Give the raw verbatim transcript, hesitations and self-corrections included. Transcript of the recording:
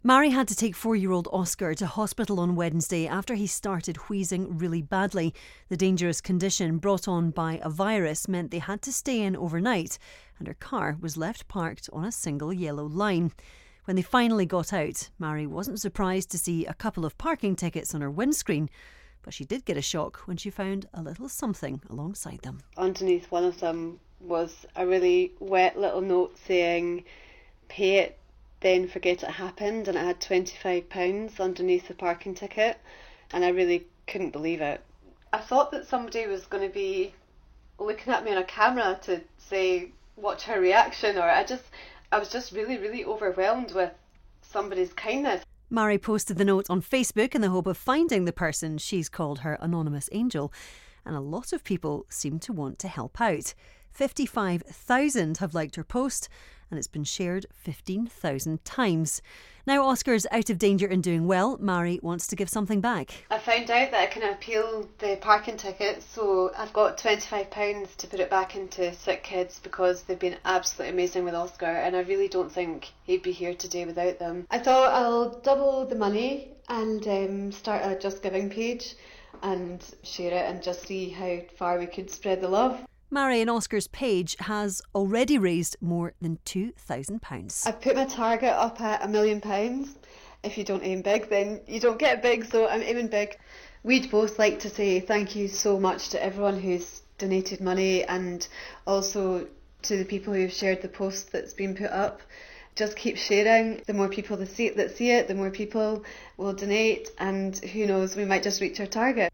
Mary had to take four-year-old Oscar to hospital on Wednesday after he started wheezing really badly. The dangerous condition brought on by a virus meant they had to stay in overnight, and her car was left parked on a single yellow line. When they finally got out, Mary wasn't surprised to see a couple of parking tickets on her windscreen, but she did get a shock when she found a little something alongside them. Underneath one of them was a really wet little note saying, "Pay it, then forget it happened," and it had twenty-five pounds underneath the parking ticket, and I really couldn't believe it. I thought that somebody was going to be looking at me on a camera to say, watch her reaction, or I just, I was just really, really overwhelmed with somebody's kindness. Mary posted the note on Facebook in the hope of finding the person she's called her anonymous angel, and a lot of people seem to want to help out. fifty-five thousand have liked her post, and it's been shared fifteen thousand times. Now Oscar's out of danger and doing well, Mary wants to give something back. I found out that I can appeal the parking ticket, so I've got twenty-five pounds to put it back into Sick Kids because they've been absolutely amazing with Oscar, and I really don't think he'd be here today without them. I thought I'll double the money and um, start a Just Giving page and share it and just see how far we could spread the love. Mary and Oscar's page has already raised more than two thousand pounds. I've put my target up at a million pounds. If you don't aim big, then you don't get big, so I'm aiming big. We'd both like to say thank you so much to everyone who's donated money, and also to the people who've shared the post that's been put up. Just keep sharing. The more people that see it, that see it, the more people will donate, and who knows, we might just reach our target.